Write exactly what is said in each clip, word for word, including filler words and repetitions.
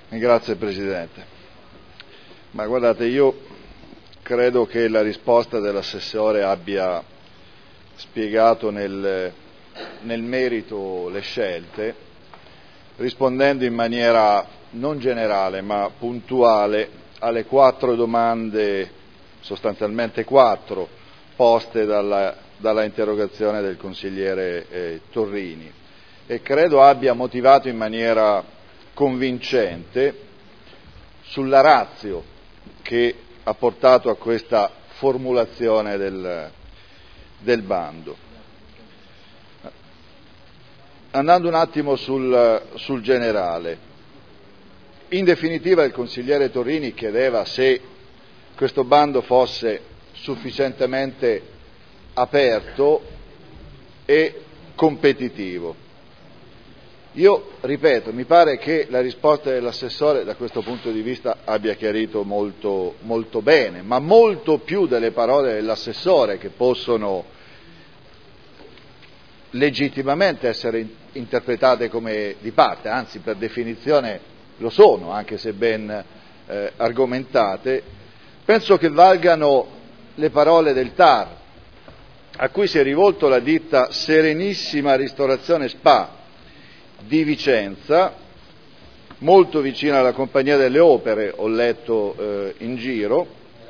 Grazie Presidente. Ma guardate, io credo che la risposta dell'assessore abbia spiegato nel, nel merito le scelte, rispondendo in maniera non generale ma puntuale alle quattro domande, sostanzialmente quattro, poste dalla, dalla interrogazione del consigliere eh, Torrini, e credo abbia motivato in maniera convincente sulla ratio che ha portato a questa formulazione del, del bando. Andando un attimo sul, sul generale, in definitiva il consigliere Torrini chiedeva se questo bando fosse sufficientemente aperto e competitivo. Io ripeto, mi pare che la risposta dell'assessore da questo punto di vista abbia chiarito molto, molto bene, ma molto più delle parole dell'assessore, che possono legittimamente essere interpretate come di parte, anzi per definizione lo sono, anche se ben eh, argomentate. Penso che valgano le parole del T A R, a cui si è rivolto la ditta Serenissima Ristorazione Spa di Vicenza, molto vicina alla Compagnia delle Opere, ho letto eh, in giro.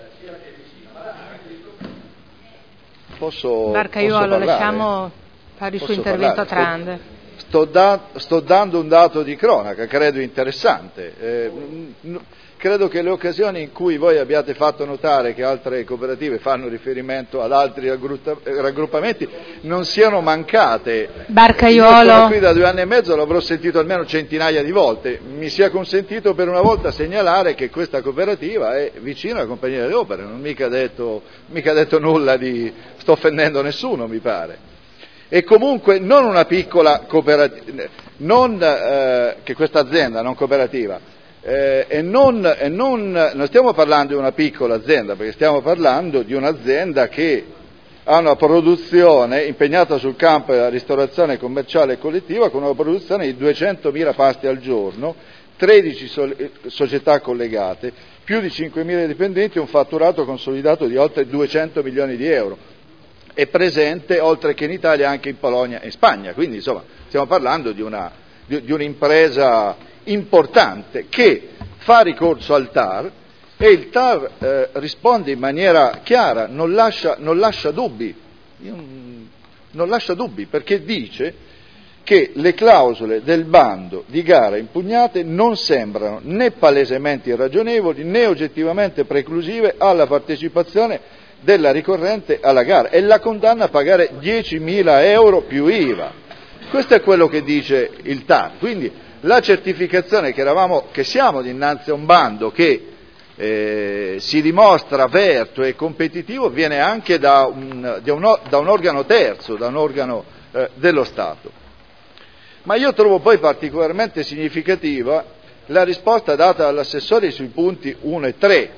Posso, Barcaiuolo, posso lasciamo fare il suo intervento a Trande. Sto, sto, da, sto dando un dato di cronaca, credo interessante. Eh, n- credo che le occasioni in cui voi abbiate fatto notare che altre cooperative fanno riferimento ad altri raggruppamenti non siano mancate. Barcaiuolo. Io sono qui da due anni e mezzo, l'avrò sentito almeno centinaia di volte. Mi sia consentito per una volta segnalare che questa cooperativa è vicina alla Compagnia delle Opere, non mica detto, mica detto nulla di... sto offendendo nessuno, mi pare. E comunque non una piccola cooperativa, non eh, che questa azienda, non cooperativa, Eh, e, non, e non, non stiamo parlando di una piccola azienda, perché stiamo parlando di un'azienda che ha una produzione impegnata sul campo della ristorazione commerciale e collettiva, con una produzione di duecentomila pasti al giorno, tredici so- società collegate, più di cinquemila dipendenti e un fatturato consolidato di oltre duecento milioni di euro. È presente, oltre che in Italia, anche in Polonia e in Spagna, quindi insomma stiamo parlando di, una, di, di un'impresa importante che fa ricorso al T A R, e il T A R eh, risponde in maniera chiara, non lascia, non lascia dubbi, non lascia dubbi, perché dice che le clausole del bando di gara impugnate non sembrano né palesemente irragionevoli né oggettivamente preclusive alla partecipazione della ricorrente alla gara, e la condanna a pagare diecimila euro più I V A. Questo è quello che dice il T A R. Quindi la certificazione che, eravamo, che siamo dinanzi a un bando che eh, si dimostra aperto e competitivo viene anche da un, da un, da un organo terzo, da un organo eh, dello Stato. Ma io trovo poi particolarmente significativa la risposta data dall'assessore sui punti uno e tre.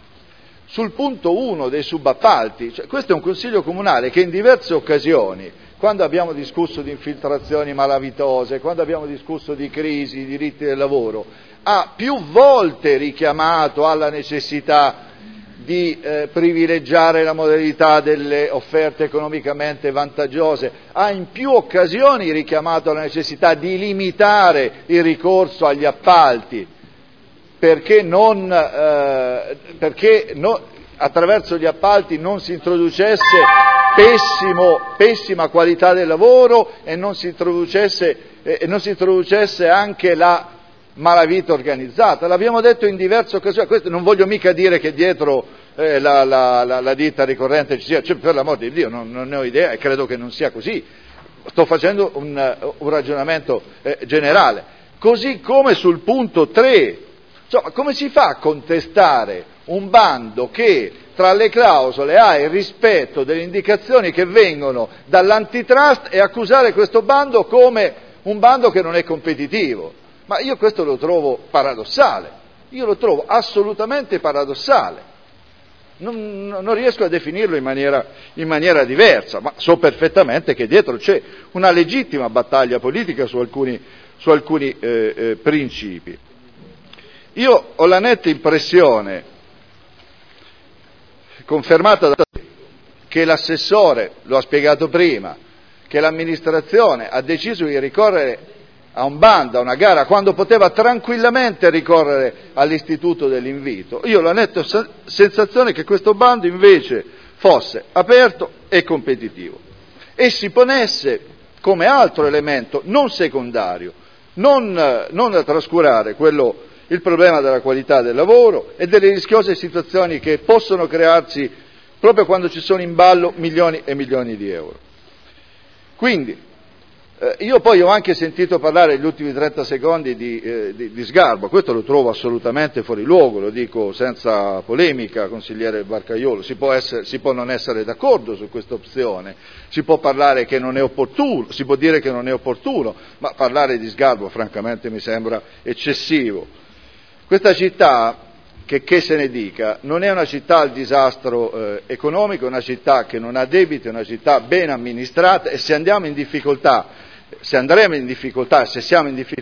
Sul punto uno dei subappalti, cioè, questo è un consiglio comunale che in diverse occasioni, quando abbiamo discusso di infiltrazioni malavitose, quando abbiamo discusso di crisi, di diritti del lavoro, ha più volte richiamato alla necessità di eh, privilegiare la modalità delle offerte economicamente vantaggiose, ha in più occasioni richiamato alla necessità di limitare il ricorso agli appalti, perché, non, eh, perché no, attraverso gli appalti non si introducesse pessimo, pessima qualità del lavoro e non si introducesse, eh, non si introducesse anche la malavita organizzata. L'abbiamo detto in diverse occasioni. Questo non voglio mica dire che dietro eh, la, la, la, la ditta ricorrente ci sia, cioè, per l'amor di Dio, non, non ne ho idea e credo che non sia così. Sto facendo un, un ragionamento eh, generale. Così come sul punto tre. Insomma, come si fa a contestare un bando che tra le clausole ha il rispetto delle indicazioni che vengono dall'antitrust e accusare questo bando come un bando che non è competitivo? Ma io questo lo trovo paradossale, io lo trovo assolutamente paradossale, non, non riesco a definirlo in maniera, in maniera diversa, ma so perfettamente che dietro c'è una legittima battaglia politica su alcuni, su alcuni eh, eh, principi. Io ho la netta impressione, confermata da che l'assessore, lo ha spiegato prima, che l'amministrazione ha deciso di ricorrere a un bando, a una gara, quando poteva tranquillamente ricorrere all'istituto dell'invito. Io ho la netta sensazione che questo bando invece fosse aperto e competitivo e si ponesse come altro elemento non secondario, non, non da trascurare quello, il problema della qualità del lavoro e delle rischiose situazioni che possono crearsi proprio quando ci sono in ballo milioni e milioni di euro. Quindi, eh, io poi ho anche sentito parlare negli ultimi trenta secondi di, eh, di, di Sgarbo, questo lo trovo assolutamente fuori luogo, lo dico senza polemica, consigliere Barcaiolo, si può, essere, si può non essere d'accordo su questa opzione, si può parlare che non è opportuno, si può dire che non è opportuno, ma parlare di Sgarbo francamente mi sembra eccessivo. Questa città, che, che se ne dica, non è una città al disastro eh, economico, è una città che non ha debiti, è una città ben amministrata e se andiamo in difficoltà, se andremo in difficoltà, se siamo in difficoltà